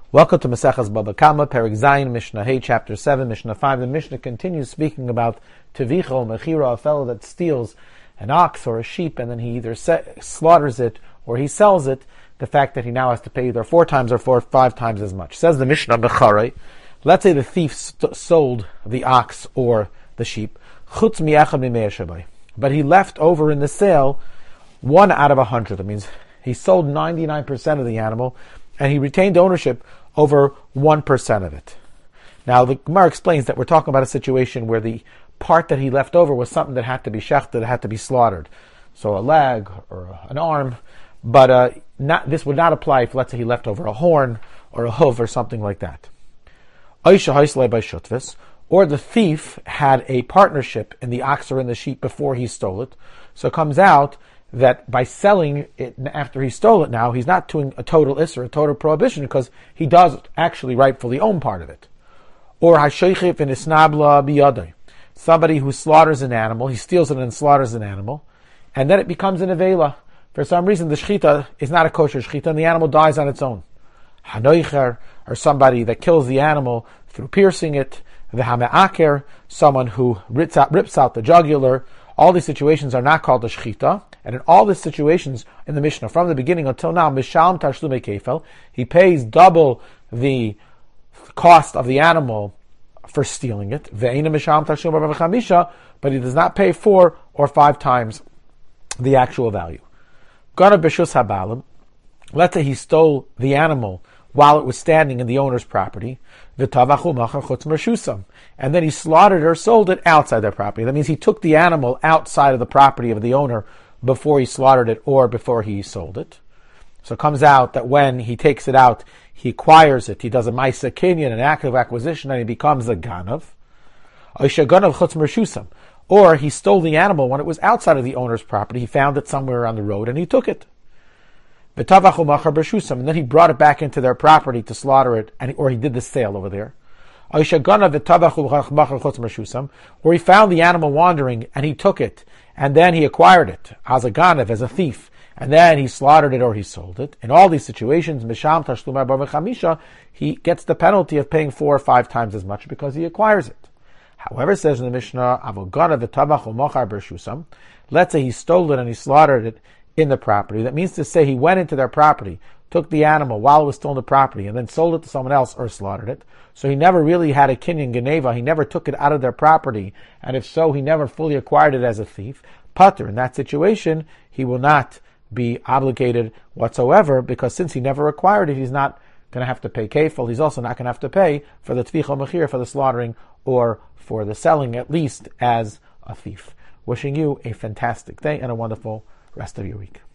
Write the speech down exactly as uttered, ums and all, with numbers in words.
Welcome to Maseches Baba Kama, Perek Zayin, Mishnah Hey, Chapter seven, Mishnah five. The Mishnah continues speaking about Tevicho, Mechira, a fellow that steals an ox or a sheep, and then he either se- slaughters it or he sells it. The fact that he now has to pay either four times or four, five times as much. Says the Mishnah, Becharei, let's say the thief st- sold the ox or the sheep, Chutz mi'echad mi'mei shabai, but he left over in the sale one out of a hundred. That means he sold ninety-nine percent of the animal, and he retained ownership over one percent of it. Now, the Gemara explains that we're talking about a situation where the part that he left over was something that had to be shechted, that had to be slaughtered. So a leg or an arm, but uh, not, this would not apply if, let's say, he left over a horn or a hoof or something like that. Or the thief had a partnership in the ox or in the sheep before he stole it. So it comes out that by selling it after he stole it now, he's not doing a total isser, a total prohibition, because he does actually rightfully own part of it. Or hasheichif in isnabla biyadai, somebody who slaughters an animal, he steals it and slaughters an animal, and then it becomes an avela. For some reason, the shechita is not a kosher shechita, and the animal dies on its own. Hanoicher, or somebody that kills the animal through piercing it. The hame'aker, someone who rips out, rips out the jugular. All these situations are not called a shechita. And in all these situations in the Mishnah, from the beginning until now, Mishalm Tashlume Kefel, he pays double the cost of the animal for stealing it. Ve'ina Mishalm Tashlume Chamisha, but he does not pay four or five times the actual value. Gana B'shus Habalim, let's say he stole the animal while it was standing in the owner's property, and then he slaughtered or sold it outside their property. That means he took the animal outside of the property of the owner before he slaughtered it or before he sold it. So it comes out that when he takes it out, he acquires it, he does a ma'isa kinyan, an act of acquisition, and he becomes a ganav. Or he stole the animal when it was outside of the owner's property, he found it somewhere on the road and he took it. And then he brought it back into their property to slaughter it, and or he did the sale over there. Or he found the animal wandering and he took it, and then he acquired it as a ganav, as a thief, and then he slaughtered it or he sold it. In all these situations, Misham Tashlum Arba Chamisha, he gets the penalty of paying four or five times as much because he acquires it. However, it says in the Mishnah, let's say he stole it and he slaughtered it in the property. That means to say he went into their property, took the animal while it was still in the property, and then sold it to someone else or slaughtered it. So he never really had a kinyan geneva. He never took it out of their property, and if so, he never fully acquired it as a thief. Pater, in that situation, he will not be obligated whatsoever, because since he never acquired it, he's not going to have to pay kefil. He's also not going to have to pay for the tvicha mechir, for the slaughtering or for the selling, at least as a thief. Wishing you a fantastic day and a wonderful rest of your week.